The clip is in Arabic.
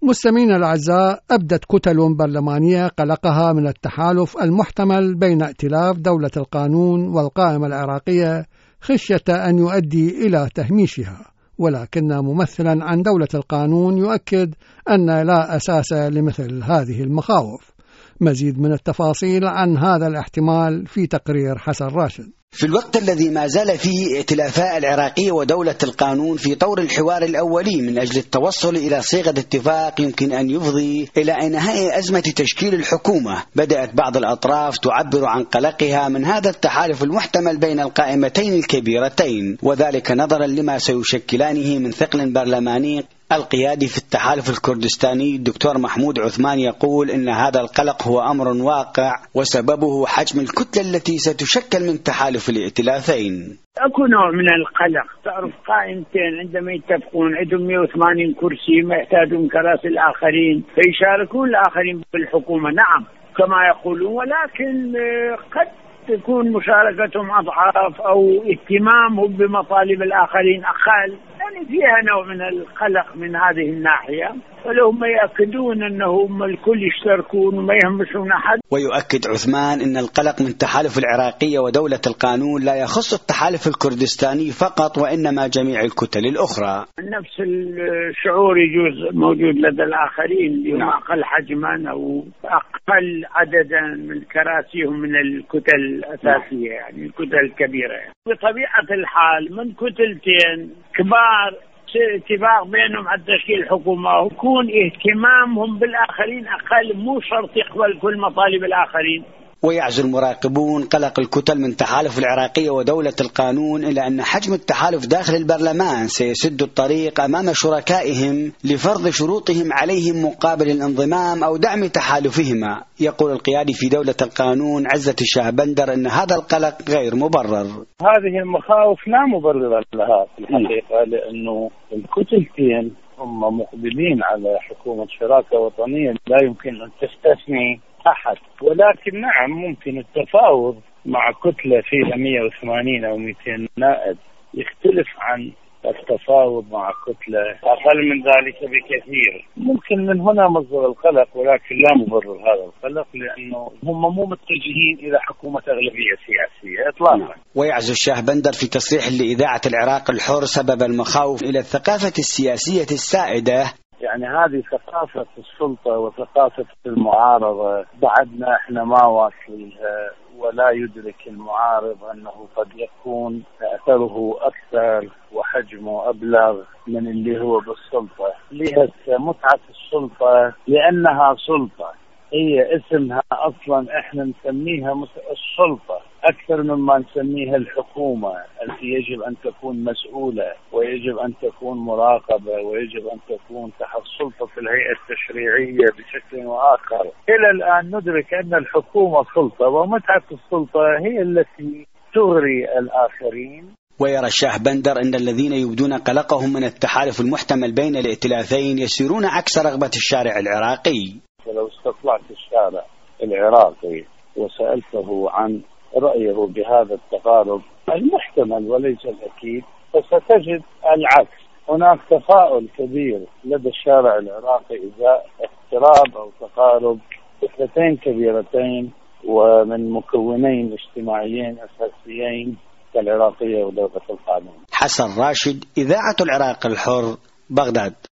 مستمعينا الأعزاء، أبدت كتل برلمانية قلقها من التحالف المحتمل بين ائتلاف دولة القانون والقائمة العراقية خشية أن يؤدي إلى تهميشها، ولكن ممثلا عن دولة القانون يؤكد أن لا أساس لمثل هذه المخاوف. مزيد من التفاصيل عن هذا الاحتمال في تقرير حسن راشد. في الوقت الذي ما زال فيه ائتلافا العراقية ودولة القانون في طور الحوار الأولي من أجل التوصل إلى صيغة اتفاق يمكن أن يفضي إلى إنهاء أزمة تشكيل الحكومة، بدأت بعض الأطراف تعبر عن قلقها من هذا التحالف المحتمل بين القائمتين الكبيرتين، وذلك نظرا لما سيشكلانه من ثقل برلماني. القيادي في التحالف الكردستاني الدكتور محمود عثمان يقول إن هذا القلق هو أمر واقع وسببه حجم الكتلة التي ستشكل من تحالف الائتلافين. اكو نوع من القلق، تعرف قائمتين عندما يتفقون عندهم 180 كرسي ما يحتاجون كراسي الآخرين فيشاركون الآخرين بالحكومة، نعم كما يقولون، ولكن قد تكون مشاركتهم أضعاف أو اهتمامهم بمطالب الآخرين أقل، يعني فيها نوع من القلق من هذه الناحية، ولهم يأكدون أنهم الكل يشتركون وما يهمشون أحد. ويؤكد عثمان أن القلق من تحالف العراقية ودولة القانون لا يخص التحالف الكردستاني فقط وإنما جميع الكتل الأخرى. نفس الشعور يجوز موجود لدى الآخرين اللي هم أقل حجما أو أقل عددا من كراسيهم من الكتل الأساسية، يعني الكتل الكبيرة. بطبيعة الحال من كتلتين كبار اتفاق بينهم على تشكيل الحكومة ويكون اهتمامهم بالآخرين أقل، مو شرط يقبل كل مطالب الآخرين. ويعزو المراقبون قلق الكتل من تحالف العراقية ودولة القانون إلى أن حجم التحالف داخل البرلمان سيسد الطريق أمام شركائهم لفرض شروطهم عليهم مقابل الانضمام أو دعم تحالفهما. يقول القيادي في دولة القانون عزة الشهبندر أن هذا القلق غير مبرر. هذه المخاوف لا مبرر لها في الحقيقة، لأنه الكتلتين هم مقبلين على حكومة شراكة وطنية لا يمكن أن تستثني أحد، ولكن نعم ممكن التفاوض مع كتلة فيها 180 أو 200 نائب يختلف عن التفاوض مع كتلة أقل من ذلك بكثير. ممكن من هنا مصدر القلق، ولكن لا مبرر هذا القلق، لأنه هم مو متجهين إلى حكومة أغلبية سياسية إطلاقا. ويعزو الشهبندر في تصريح لإذاعة العراق الحر سبب المخاوف إلى الثقافة السياسية السائدة. يعني هذه ثقافة السلطة وثقافة المعارضة بعدنا احنا ما واصلينها، ولا يدرك المعارض أنه قد يكون أثره أكثر وحجمه أبلغ من اللي هو بالسلطة. ليس متعة السلطة لأنها سلطة، هي اسمها أصلا احنا نسميها السلطة أكثر مما نسميها الحكومة التي يجب أن تكون مسؤولة ويجب أن تكون مراقبة ويجب أن تكون تحت سلطة الهيئة التشريعية بشكل وآخر. إلى الآن ندرك أن الحكومة سلطة، ومتعة السلطة هي التي تغري الآخرين. ويرى الشهبندر أن الذين يبدون قلقهم من التحالف المحتمل بين الائتلافين يسيرون عكس رغبة الشارع العراقي. ولو استطلعت الشارع العراقي وسألته عن رأيه بهذا التقارب المحتمل وليس الأكيد، فستجد العكس. هناك تفاؤل كبير لدى الشارع العراقي إذا اقتراب أو تقارب كتلتين كبيرتين ومن مكونين اجتماعيين أساسيين كالعراقية ودولة القانون. حسن راشد، إذاعة العراق الحر، بغداد.